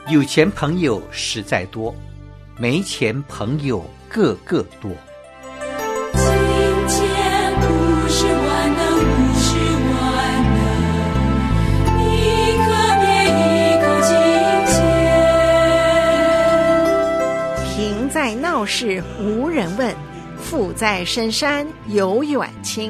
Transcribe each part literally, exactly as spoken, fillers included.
有钱朋友实在多，没钱朋友个个多。 金钱不是万能，不是万能，一颗免一颗金钱。 贫在闹市无人问，富在深山有远亲。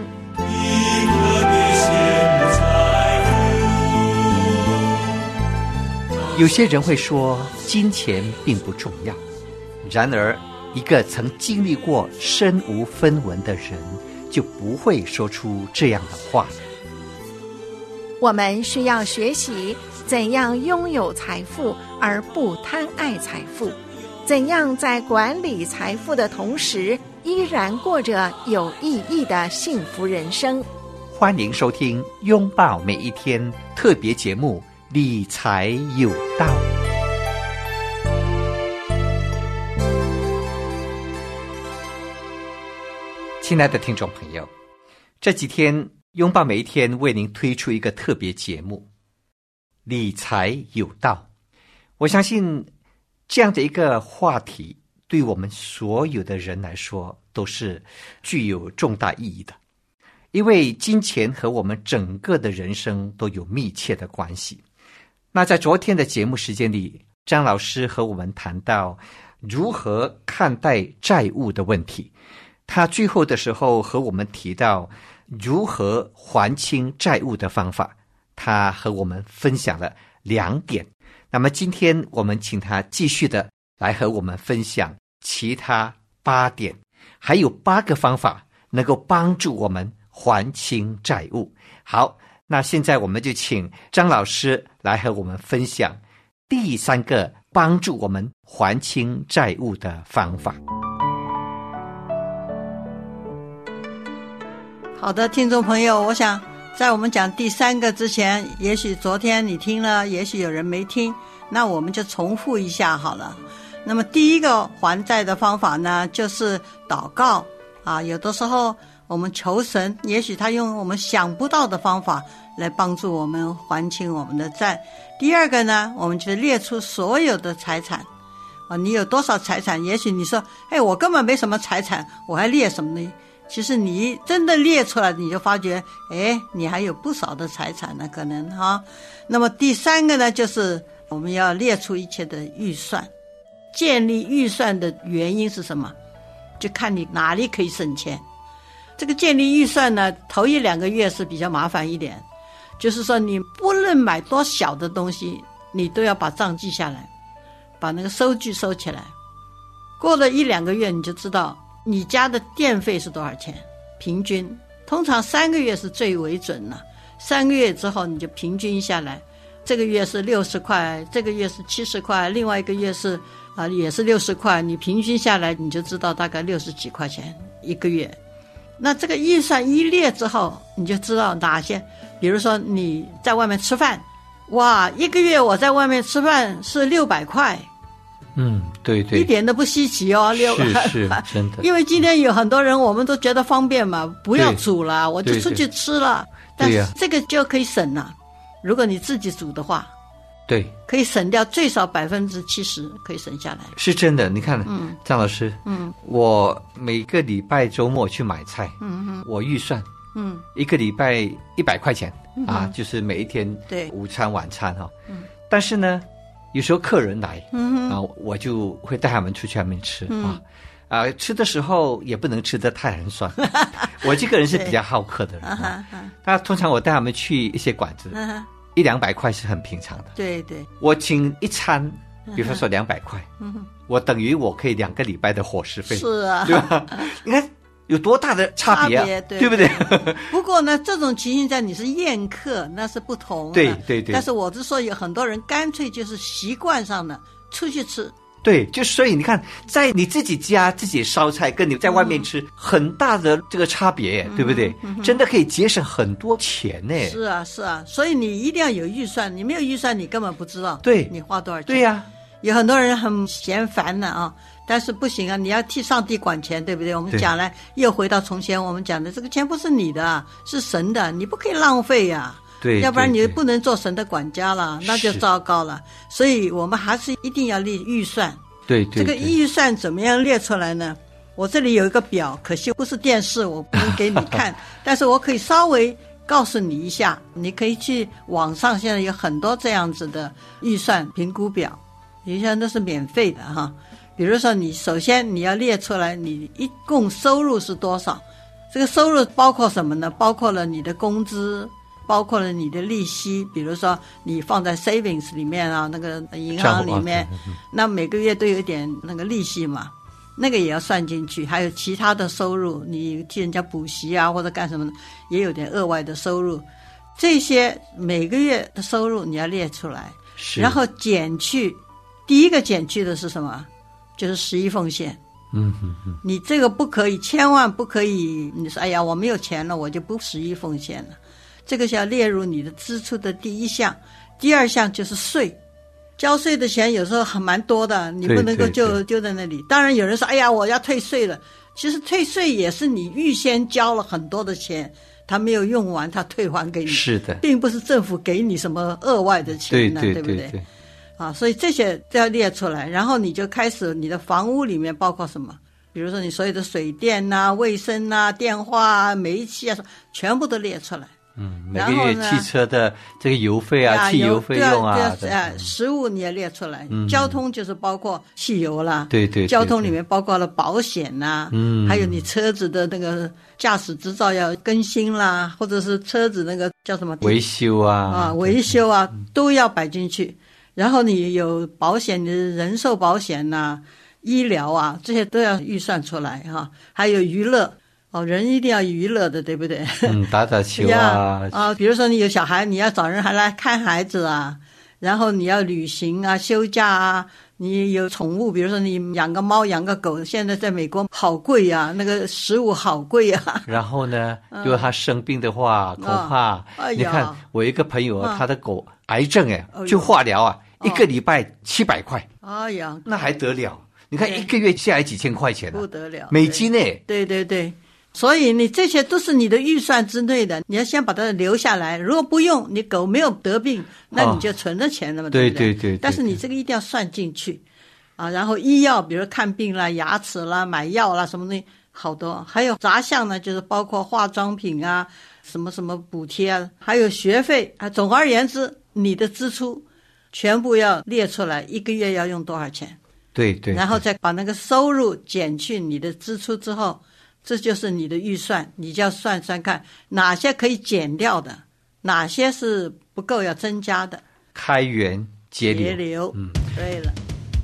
有些人会说金钱并不重要，然而一个曾经历过身无分文的人就不会说出这样的话。 我们需要学习怎样拥有财富而不贪爱财富，怎样在管理财富的同时依然过着有意义的幸福人生。 欢迎收听拥抱每一天特别节目理财有道。亲爱的听众朋友，这几天拥抱每一天为您推出一个特别节目理财有道。我相信这样的一个话题对我们所有的人来说都是具有重大意义的，因为金钱和我们整个的人生都有密切的关系。那在昨天的节目时间里，张老师和我们谈到如何看待债务的问题，他最后的时候和我们提到如何还清债务的方法，他和我们分享了两点。那么今天我们请他继续的来和我们分享其他八点，还有八个方法能够帮助我们还清债务。好，那现在我们就请张老师来和我们分享第三个帮助我们还清债务的方法。 好的，听众朋友，我想在我们讲第三个之前，也许昨天你听了，也许有人没听，那我们就重复一下好了。那么第一个还债的方法呢，就是祷告啊。有的时候我们求神，也许他用我们想不到的方法来帮助我们还清我们的债。第二个呢，我们就列出所有的财产啊，你有多少财产？也许你说，哎，我根本没什么财产，我还列什么呢？其实你真的列出来，你就发觉，哎，你还有不少的财产呢，可能哈。那么第三个呢，就是我们要列出一切的预算。建立预算的原因是什么？就看你哪里可以省钱。这个建立预算呢，头一两个月是比较麻烦一点，就是说你不论买多小的东西，你都要把账记下来，把那个收据收起来。过了一两个月，你就知道你家的电费是多少钱，平均通常三个月是最为准了。三个月之后你就平均下来，这个月是六十块，这个月是七十块，另外一个月是啊、呃、也是六十块，你平均下来你就知道大概六十几块钱一个月。那这个预算一列之后，你就知道哪些，比如说你在外面吃饭，哇，一个月我在外面吃饭是六百块。 嗯，对对， 一点都不稀奇哦，六是是真的。 因为今天有很多人，我们都觉得方便嘛，不要煮了，我就出去吃了。但是这个就可以省了，如果你自己煮的话， 对， 可以省掉最少百分之七十，可以省下来。是真的，你看，嗯，张老师， 嗯， 我每个礼拜周末去买菜， 嗯嗯， 我预算， 嗯， 一个礼拜一百块钱、嗯、啊，就是每一天对午餐晚餐哈、哦， 嗯， 但是呢。有时候客人来， 嗯啊，我就会带他们出去外面吃、 嗯、 啊，啊，吃的时候也不能吃得太寒酸。我这个人是比较好客的人，啊、那通常我带他们去一些馆子，一两百块是很平常的。 对对， 我请一餐，比方说两百块， 嗯， 我等于我可以两个礼拜的伙食费， 是啊， 对吧？你看。有多大的差别啊？ 差别对, 对不对？ 不过呢，这种情形在你是宴客，那是不同的。 对对对。 但是我是说，有很多人干脆就是习惯上的出去吃。 对，就所以你看，在你自己家自己烧菜，跟你在外面吃，嗯、很大的这个差别， 嗯、 对不对、嗯？真的可以节省很多钱呢。 是啊，是啊，所以你一定要有预算，你没有预算，你根本不知道对你花多少钱。 对呀、啊， 有很多人很嫌烦的啊。但是不行啊，你要替上帝管钱，对不对？我们讲来又回到从前，我们讲的这个钱不是你的，是神的，你不可以浪费呀、啊。 对， 要不然你对就不能做神的管家了，那就糟糕了。所以我们还是一定要列预算。 对对， 这个对预算怎么样列出来呢？我这里有一个表，可惜不是电视，我不能给你看，但是我可以稍微告诉你一下，你可以去网上，现在有很多这样子的预算评估表，有些都是免费的哈。比如说你首先你要列出来你一共收入是多少，这个收入包括什么呢？包括了你的工资，包括了你的利息，比如说你放在 savings 里面啊，那个银行里面，那每个月都有一点那个利息嘛，那个也要算进去。还有其他的收入，你替人家补习啊或者干什么的，也有点额外的收入，这些每个月的收入你要列出来，然后减去，第一个减去的是什么？就是十一奉献。 嗯嗯嗯， 你这个不可以，千万不可以。你说，哎呀，我没有钱了，我就不十一奉献了。这个是要列入你的支出的第一项。第二项就是税，交税的钱有时候还蛮多的，你不能够就就在那里。当然有人说，哎呀，我要退税了。其实退税也是你预先交了很多的钱，他没有用完，他退还给你。 是的， 并不是政府给你什么额外的钱呢， 对对对不对？ 对对啊，所以这些都要列出来，然后你就开始你的房屋里面包括什么？比如说你所有的水电啊、卫生啊、电话啊、煤气啊，全部都列出来。 嗯，每个月汽车的这个油费啊、汽油费用啊， 对啊，食物你也列出来。嗯、交通就是包括汽油啦， 对 对, 对, 对， 交通里面包括了保险呐，嗯，还有你车子的那个驾驶执照要更新啦，或者是车子那个叫什么维修啊啊，维修啊都要摆进去。然后你有保险，你的人寿保险呐、啊、医疗啊，这些都要预算出来哈、啊。还有娱乐。哦，人一定要娱乐的，对不对？ 嗯，打打球啊啊，比如说你有小孩，你要找人还来看孩子啊，然后你要旅行啊、休假啊，你有宠物，比如说你养个猫、养个狗，现在在美国好贵啊，那个食物好贵啊。 然后呢，如果他生病的话，嗯、恐怕、哎、你看我一个朋友，嗯、他的狗癌症哎，就化疗啊，哦、一个礼拜七百块， 哎呀， 那还得了？你看一个月下来几千块钱、啊， 不得了， 美金哎， 对对对。所以你这些都是你的预算之内的，你要先把它留下来。如果不用，你狗没有得病，那你就存着钱了嘛， 哦、 对不对？ 对对对。 但是你这个一定要算进去，啊，然后医药，比如看病啦、牙齿啦、买药啦什么的，好多。还有杂项呢，就是包括化妆品啊、什么什么补贴啊，还有学费啊。总而言之，你的支出全部要列出来，一个月要用多少钱？ 对 对, 对。 然后再把那个收入减去你的支出之后。这就是你的预算，你就要算算看哪些可以减掉的，哪些是不够要增加的。 开源节流， 节流，嗯，对了。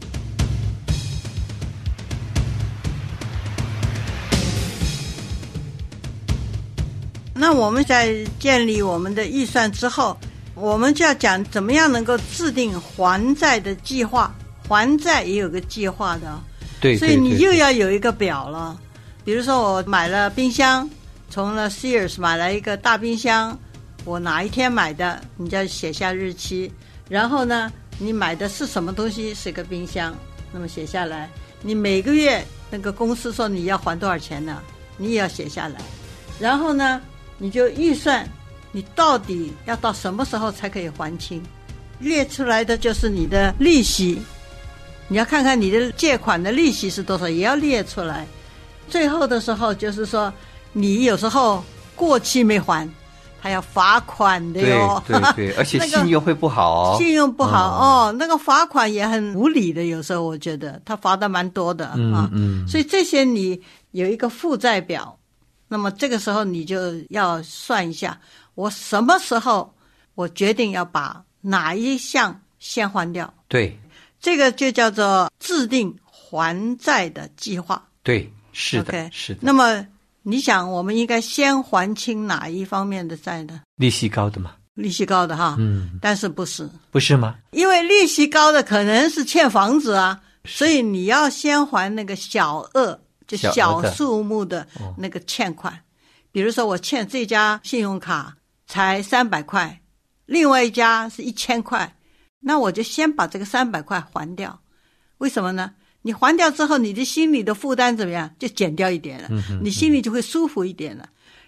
那我们在建立我们的预算之后，我们就要讲怎么样能够制定还债的计划。还债也有个计划的， 对， 所以你又要有一个表了。比如说我买了冰箱，从了 Sears 买了一个大冰箱，我哪一天买的，你就要写下日期。然后呢，你买的是什么东西，是个冰箱，那么写下来。你每个月那个公司说你要还多少钱呢，你也要写下来。然后呢，你就预算你到底要到什么时候才可以还清，列出来的就是你的利息，你要看看你的借款的利息是多少，也要列出来。最后的时候就是说，你有时候过期没还，他要罚款的哟。 对对对，而且信用会不好哦。 信用不好、嗯、哦，那个罚款也很无理的，有时候我觉得他罚的蛮多的、 嗯、 啊。 嗯， 所以这些你有一个负债表，那么这个时候你就要算一下，我什么时候我决定要把哪一项先还掉。 对， 这个就叫做制定还债的计划。 对。是的， okay, 是的。 那么你想，我们应该先还清哪一方面的债呢？ 利息高的嘛， 利息高的哈， 嗯， 但是不是？ 不是吗？ 因为利息高的可能是欠房子啊，所以你要先还那个小额，就小数目的那个欠款。比如说，我欠这家信用卡才三百块，另外一家是一千块，那我就先把这个三百块还掉。为什么呢？你还掉之后，你的心里的负担怎么样？就减掉一点了，嗯、你心里就会舒服一点了。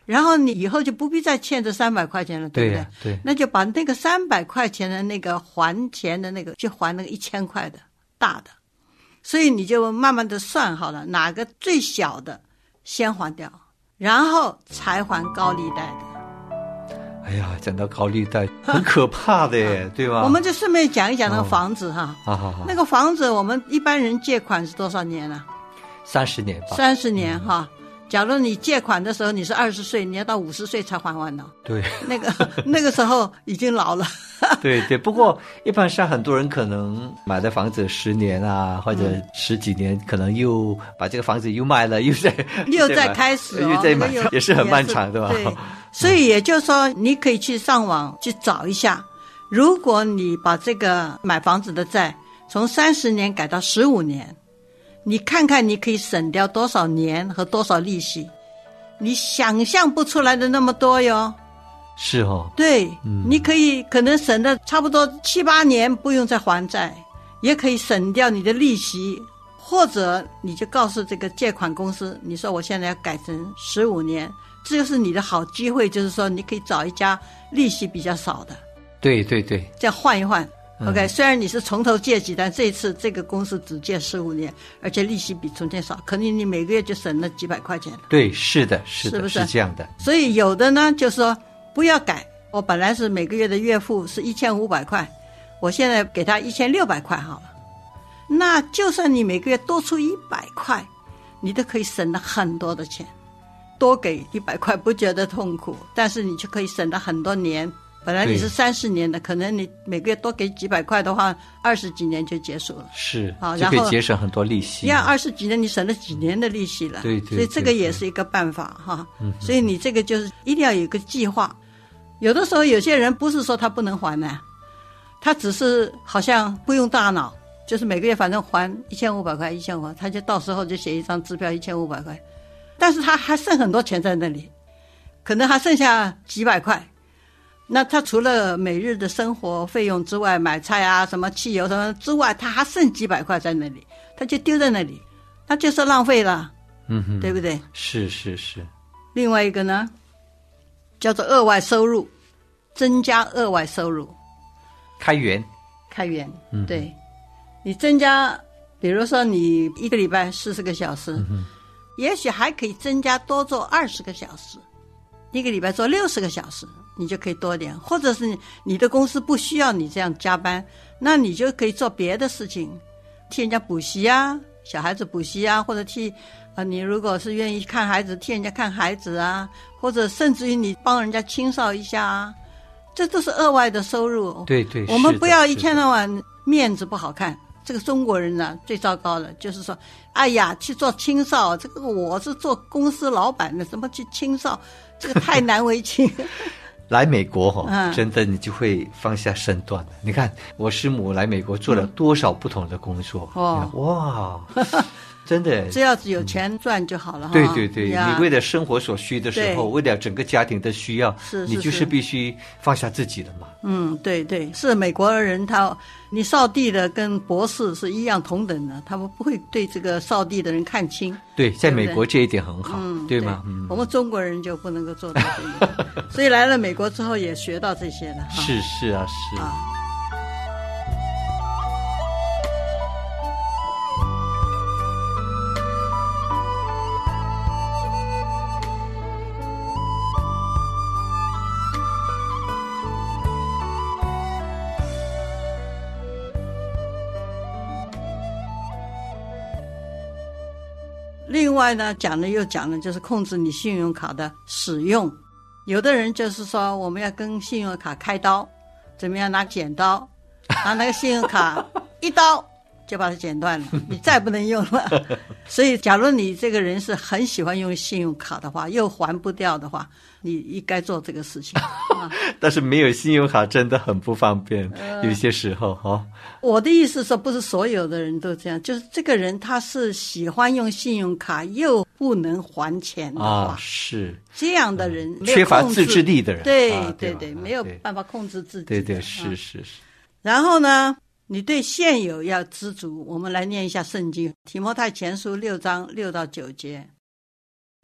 然后你以后就不必再欠这三百块钱了，对不对？ 对呀对那就把那个三百块钱的那个还钱的那个，就还那个一千块的大的，所以你就慢慢的算好了，哪个最小的先还掉，然后才还高利贷的。 哎呀，讲到高利贷，很可怕的耶，对吧？ 我们就顺便讲一讲那个房子哈。 好好好， 那个房子我们一般人借款是多少年啊？ 三十年吧。 三十年哈。假如你借款的时候你是二十岁，你要到五十岁才还完呢。 对， 那个那个时候已经老了。 对对，不过一般上很多人可能买的房子十年啊，或者十几年，可能又把这个房子又卖了，又再又再开始、哦， 又再买，也是很漫长的吧？ 对，所以也就是说，你可以去上网去找一下，如果你把这个买房子的债从三十年改到十五年，你看看你可以省掉多少年和多少利息，你想象不出来的那么多哟。 是哦， 对、 嗯、 你可以可能省的差不多七八年不用再还债，也可以省掉你的利息，或者你就告诉这个借款公司，你说我现在要改成十五年，这就是你的好机会，就是说你可以找一家利息比较少的。 对对对， 这样换一换。 嗯、 OK， 虽然你是从头借起，但这一次这个公司只借十五年，而且利息比从前少，可能你每个月就省了几百块钱。 对，是的，是的， 是不是是这样的？ 所以有的呢，就是说不要改。我本来是每个月的月付是一千五百块，我现在给他一千六百块好了。那就算你每个月多出一百块，你都可以省了很多的钱。多给一百块不觉得痛苦，但是你就可以省了很多年。本来你是三十年的，可能你每个月多给几百块的话，二十几年就结束了。 是， 啊， 就可以节省很多利息。 呀，二十几年你省了几年的利息了。 对 对, 对。 所以这个也是一个办法哈。嗯。所以你这个就是一定要有一个计划。有的时候有些人不是说他不能还呢，他只是好像不用大脑，就是每个月反正还一千五百块，一千五，他就到时候就写一张支票一千五百块，但是他还剩很多钱在那里，可能还剩下几百块。那他除了每日的生活费用之外，买菜啊、什么汽油什么之外，他还剩几百块在那里，他就丢在那里，那就是浪费了， 嗯哼， 对不对？ 是是是。 另外一个呢，叫做额外收入，增加额外收入， 开源， 开源， 嗯， 对，你增加，比如说你一个礼拜四十个小时， 嗯， 也许还可以增加多做二十个小时，一个礼拜做六十个小时。你就可以多点，或者是你的公司不需要你这样加班，那你就可以做别的事情，替人家补习啊，小孩子补习啊，或者替啊、呃，你如果是愿意看孩子，替人家看孩子啊，或者甚至于你帮人家清扫一下啊，这都是额外的收入。 对对， 我们不要一天到晚面子不好看。这个中国人呢，最糟糕的就是说，哎呀，去做清扫，这个我是做公司老板的，怎么去清扫？这个太难为情。 来美国哈、哦嗯， 真的你就会放下身段了。你看我师母来美国做了多少不同的工作， 哦， 哇，真的， 只要有钱赚就好了、嗯、 对对对，你为了生活所需的时候，为了整个家庭的需要， 是是是， 你就是必须放下自己的嘛。 嗯，对对，是美国人他，你扫地的跟博士是一样同等的，他们不会对这个扫地的人看轻。 对，在美国这一点很好， 嗯、 对吗？嗯， 我们中国人就不能够做到这个，所以来了美国之后也学到这些了。 是是啊，是啊。另外呢，讲了又讲了，就是控制你信用卡的使用。有的人就是说，我们要跟信用卡开刀，怎么样拿剪刀，拿那个信用卡一刀就把它剪断了，你再不能用了。所以，假如你这个人是很喜欢用信用卡的话，又还不掉的话，你应该做这个事情。啊、 但是没有信用卡真的很不方便，呃、有些时候哈、哦。 我的意思说，不是所有的人都这样，就是这个人他是喜欢用信用卡又不能还钱的话， 啊、是这样的人、 嗯、缺乏自制力的人， 对、 啊、 对对对，没有办法控制自己。 对对，是是是。 然后呢，你对现有要知足。我们来念一下圣经，提摩太前书六章六到九节。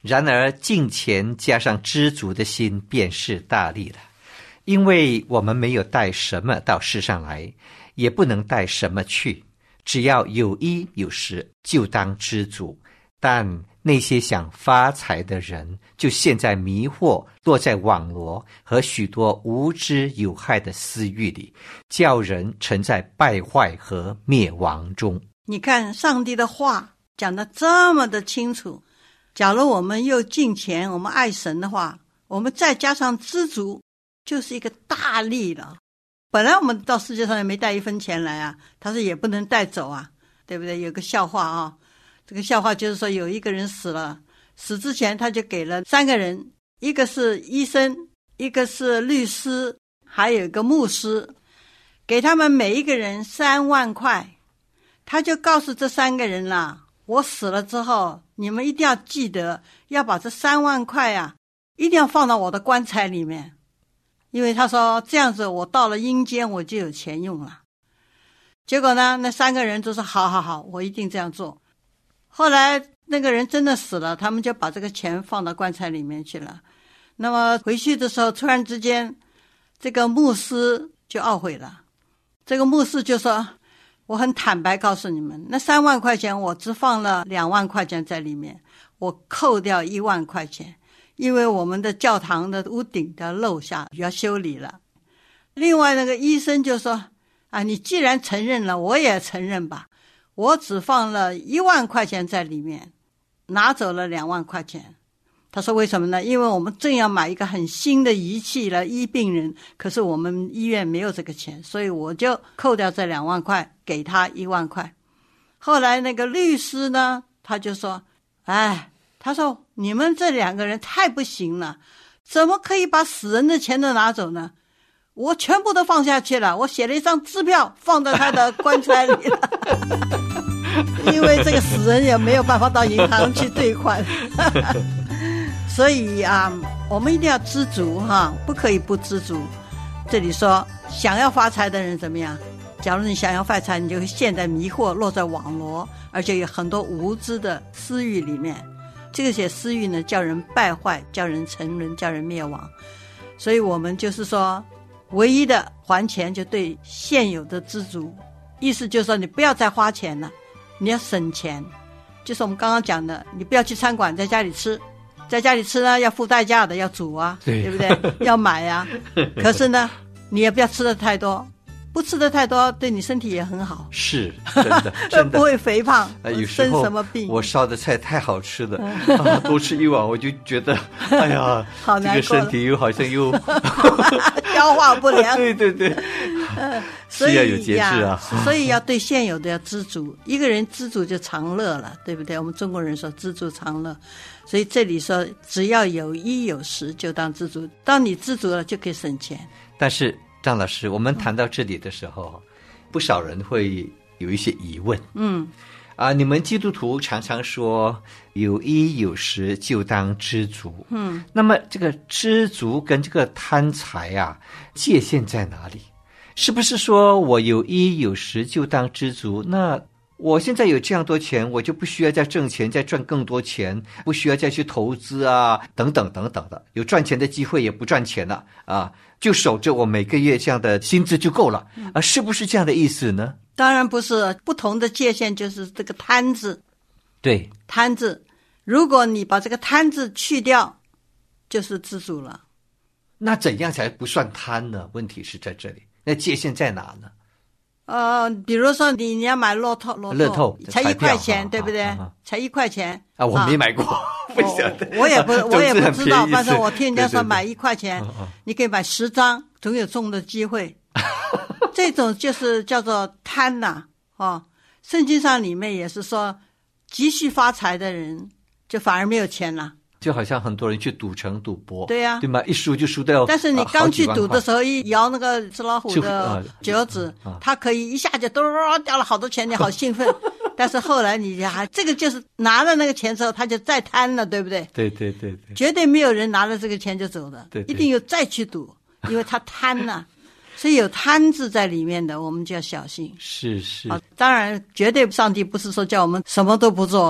然而敬虔加上知足的心便是大利了，因为我们没有带什么到世上来，也不能带什么去，只要有衣有食，就当知足。但那些想发财的人，就陷在迷惑，落在网罗和许多无知有害的私欲里，叫人沉在败坏和灭亡中。 你看上帝的话讲得这么的清楚，假如我们又敬虔，我们爱神的话，我们再加上知足，就是一个大利了。本来我们到世界上也没带一分钱来啊，他说也不能带走啊，对不对？有个笑话啊，这个笑话就是说有一个人死了，死之前他就给了三个人，一个是医生，一个是律师，还有一个牧师，给他们每一个人三万块。他就告诉这三个人啦，我死了之后，你们一定要记得要把这三万块啊，一定要放到我的棺材里面，因为他说这样子我到了阴间我就有钱用了。结果呢，那三个人都说好好好，我一定这样做。后来那个人真的死了，他们就把这个钱放到棺材里面去了。那么回去的时候，突然之间这个牧师就懊悔了。这个牧师就说，我很坦白告诉你们，那三万块钱我只放了两万块钱在里面，我扣掉一万块钱，因为我们的教堂的屋顶的漏下要修理了。另外那个医生就说，啊，你既然承认了，我也承认吧，我只放了一万块钱在里面，拿走了两万块钱。他说为什么呢？因为我们正要买一个很新的仪器来医病人，可是我们医院没有这个钱，所以我就扣掉这两万块，给他一万块。后来那个律师呢，他就说，哎，他说你们这两个人太不行了，怎么可以把死人的钱都拿走呢？我全部都放下去了，我写了一张支票放在他的棺材里了因为这个死人也没有办法到银行去兑款所以啊，我们一定要知足哈，不可以不知足。这里说想要发财的人怎么样？假如你想要发财，你就会陷在迷惑，落在网罗，而且有很多无知的私欲里面。这些私欲呢，叫人败坏，叫人沉沦，叫人灭亡。所以我们就是说，唯一的还钱就对现有的知足，意思就是说你不要再花钱了，你要省钱。就是我们刚刚讲的，你不要去餐馆，在家里吃。在家里吃呢，要付代价的，要煮啊， 对, 对不对？要买啊。可是呢，你也不要吃的太多，不吃的太多，对你身体也很好。 是真的，真的不会肥胖， 呃、有时候生什么病。 我烧的菜太好吃了，啊、多吃一碗我就觉得，哎呀， 好难过， 这个身体又好像又消化不良。 对对对。 呃所以是要有节制啊， 所以要对现有的要知足。一个人知足就常乐了，对不对？我们中国人说知足常乐，所以这里说只要有衣有食就当知足。当你知足了，就可以省钱。 但是张老师，我们谈到这里的时候，嗯、不少人会有一些疑问。 嗯， 啊，你们基督徒常常说有衣有食就当知足。 嗯， 那么这个知足跟这个贪财啊，界限在哪里？是不是说我有衣有食就当知足？那我现在有这样多钱，我就不需要再挣钱，再赚更多钱，不需要再去投资啊，等等等等的，有赚钱的机会也不赚钱了啊，就守着我每个月这样的薪资就够了啊，是不是这样的意思呢？ 当然不是，不同的界限就是这个贪字。 对， 贪字，如果你把这个贪字去掉，就是知足了。 那怎样才不算贪呢？问题是在这里。那界限在哪呢？ 呃，比如说你你要买乐透，乐透乐透才一块钱，对不对？ 啊啊、 才一块钱啊！我没买过，啊、不晓得。 我也不，我也不知道。反正我听人家说买一块钱， 对对对你可以买十张，总有中的机会。这种就是叫做贪呐、啊，哦。圣经上里面也是说，急需发财的人就反而没有钱了。 就好像很多人去赌城赌博， 对呀、啊， 对吗？一输就输掉。 但是你刚去赌的时候，一摇那个纸老虎的脚趾， 啊、 它可以一下就咚掉了好多钱，你好兴奋。但是后来你还这个就是拿了那个钱之后，他就再贪了，对不对？ 对对对对， 绝对没有人拿了这个钱就走的， 对对， 一定有再去赌，因为他贪呐、啊。所以有贪字在里面的，我们就要小心。 是是、 啊，当然，绝对上帝不是说叫我们什么都不做了。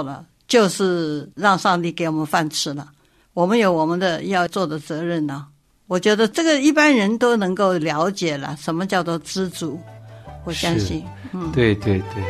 就是让上帝给我们饭吃了，我们有我们的要做的责任呢。我觉得这个一般人都能够了解了，什么叫做知足，我相信。嗯， 对对对。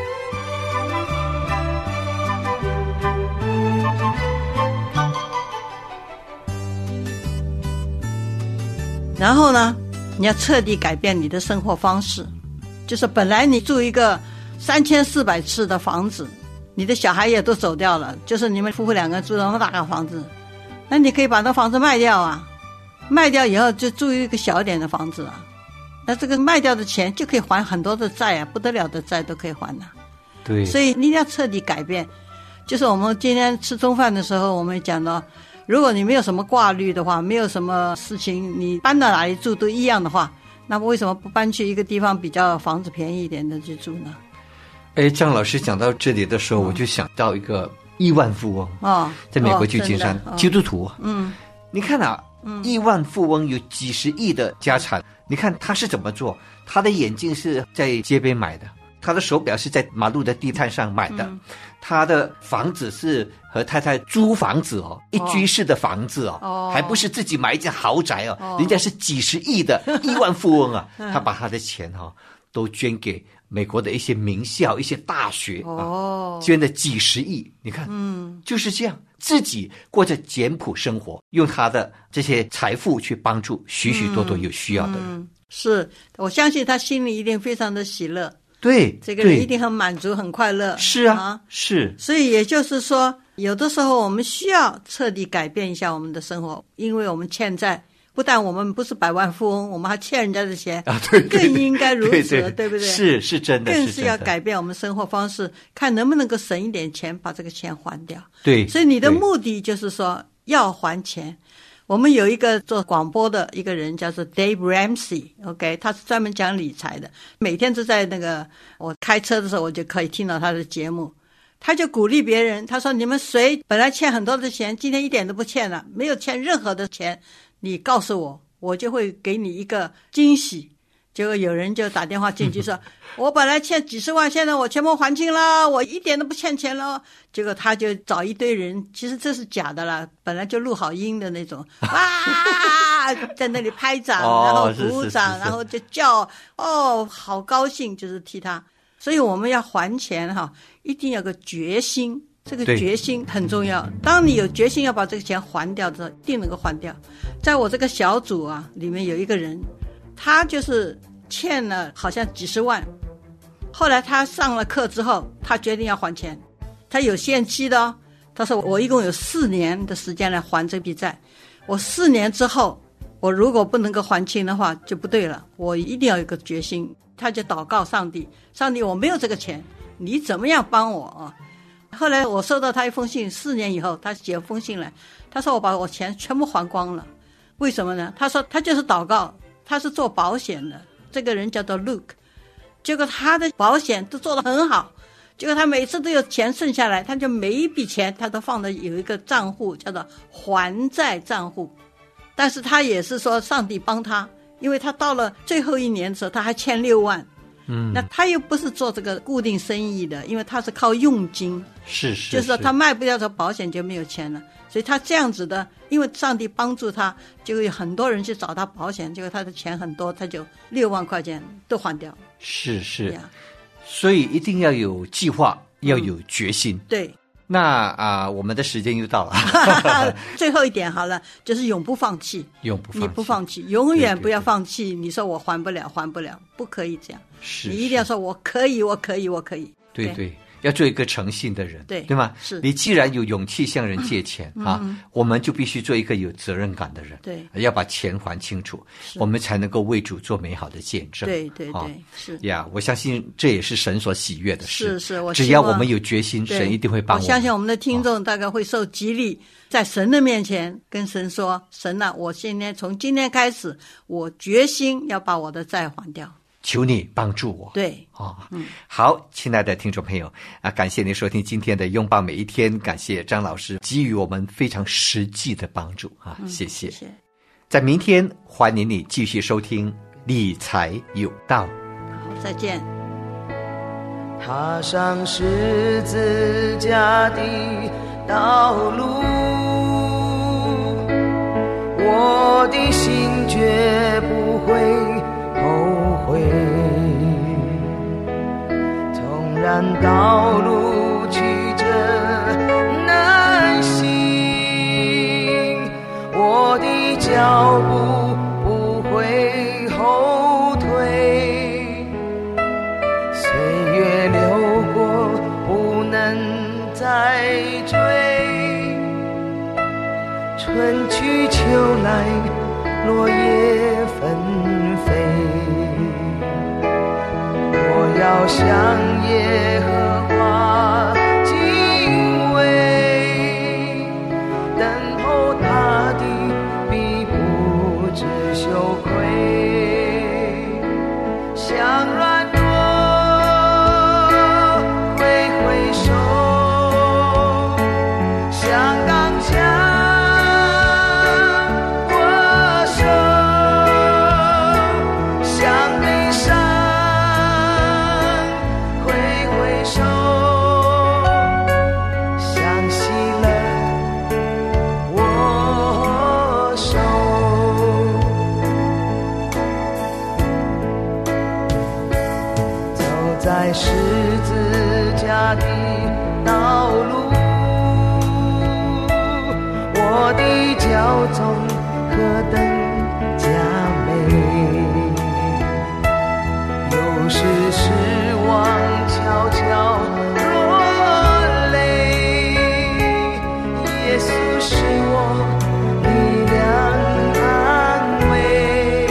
然后呢，你要彻底改变你的生活方式，就是本来你住一个三千四百尺的房子，你的小孩也都走掉了，就是你们夫妇两个住那么大个房子，那你可以把那房子卖掉啊，卖掉以后就住一个小一点的房子啊，那这个卖掉的钱就可以还很多的债啊，不得了的债都可以还啊。 对， 所以你一定要彻底改变。就是我们今天吃中饭的时候，我们讲到，如果你没有什么挂虑的话，没有什么事情，你搬到哪里住都一样的话，那么为什么不搬去一个地方比较房子便宜一点的去住呢？ 哎，张老师讲到这里的时候，我就想到一个亿万富翁哦， 在美国旧金山， 哦、 基督徒。 嗯， 你看啊，嗯、亿万富翁有几十亿的家产，你看他是怎么做？他的眼镜是在街边买的，他的手表是在马路的地摊上买的，嗯、他的房子是和太太租房子哦，一居室的房子哦，哦还不是自己买一间豪宅哦，哦人家是几十亿的亿万富翁啊，他把他的钱哈、哦、都捐给美国的一些名校、一些大学啊，哦、捐了几十亿，你看，嗯，就是这样，自己过着简朴生活，用他的这些财富去帮助许许多多有需要的人。 嗯、是，我相信他心里一定非常的喜乐。 对， 这个人一定很满足很快乐。 是啊，啊是。 所以也就是说，有的时候我们需要彻底改变一下我们的生活，因为我们欠债，不但我们不是百万富翁，我们还欠人家的钱啊，对，对更应该如此， 对对对不对？ 是是真的， 更是要改变我们生活方式，看能不能够省一点钱，把这个钱还掉。 对， 所以你的目的就是说要还钱。我们有一个做广播的一个人叫做 Dave Ramsey，OK， 他是专门讲理财的，每天都在那个我开车的时候我就可以听到他的节目，他就鼓励别人，他说你们谁本来欠很多的钱，今天一点都不欠了，没有欠任何的钱，你告诉我，我就会给你一个惊喜。结果有人就打电话进去说，我本来欠几十万，现在我全部还清了，我一点都不欠钱了。结果他就找一堆人，其实这是假的啦，本来就录好音的那种，哇，在那里拍掌，然后鼓掌，然后就叫，哦，好高兴，就是替他。所以我们要还钱哈，一定要有个决心，这个决心很重要。当你有决心要把这个钱还掉的时候，一定能够还掉。在我这个小组啊，里面有一个人，他就是欠了好像几十万，后来他上了课之后，他决定要还钱，他有限期的哦。他说我一共有四年的时间来还这笔债，我四年之后，我如果不能够还清的话就不对了，我一定要有个决心。他就祷告上帝，上帝我没有这个钱，你怎么样帮我啊？后来我收到他一封信，四年以后他写封信来，他说我把我钱全部还光了。为什么呢？他说他就是祷告，他是做保险的，这个人叫做 Luke， 结果他的保险都做得很好，结果他每次都有钱剩下来，他就每一笔钱他都放在有一个账户叫做还债账户，但是他也是说上帝帮他，因为他到了最后一年的时候他还欠六万，嗯，那他又不是做这个固定生意的，因为他是靠佣金， 是是， 就是说他卖不掉这保险就没有钱了，所以他这样子的，因为上帝帮助他，就有很多人去找他保险，结果他的钱很多，他就六万块钱都还掉。 是是，所以一定要有计划，要有决心。 嗯、对。 那啊、呃，我们的时间又到了。 最后一点好了，就是永不放弃， 永不放弃， 你不放弃，永远不要放弃。对对对，你说我还不了，还不了，不可以这样。 是， 你一定要说我可以，我可以，我可以。 对 对, 对，要做一个诚信的人， 对对吗？ 是， 你既然有勇气向人借钱、嗯、啊、嗯，我们就必须做一个有责任感的人， 对， 要把钱还清楚，我们才能够为主做美好的见证。 对对对， 啊、 是呀，我相信这也是神所喜悦的事。 是是，我只要我们有决心，神一定会帮我们。 我相信我们的听众大概会受激励，在神的面前跟神说：“神啊，我今天从今天开始，我决心要把我的债还掉。” 求你帮助我。 对， 哦，嗯，好，亲爱的听众朋友啊，感谢您收听今天的拥抱每一天，感谢张老师给予我们非常实际的帮助啊， 嗯、 谢谢。 谢谢。 在明天欢迎你继续收听理财有道。 好，再见。 踏上十字架的道路，我的心绝不会后悔。纵然道路曲折难行，我的脚步不会后退。岁月流过，不能再追，春去秋来，落叶纷飞。我要向耶和华敬畏，等候他的必不致羞愧。像软弱挥挥手，像刚强握手，像悲伤挥挥手，像喜乐握手。走在十字架的道路，我的脚踪何等佳美。有时失望悄悄落泪，耶稣是我力量安慰。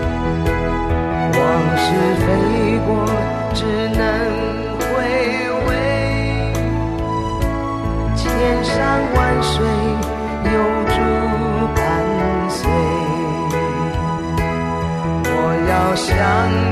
往事飞过，只能回味，千山万水有主伴随。我要向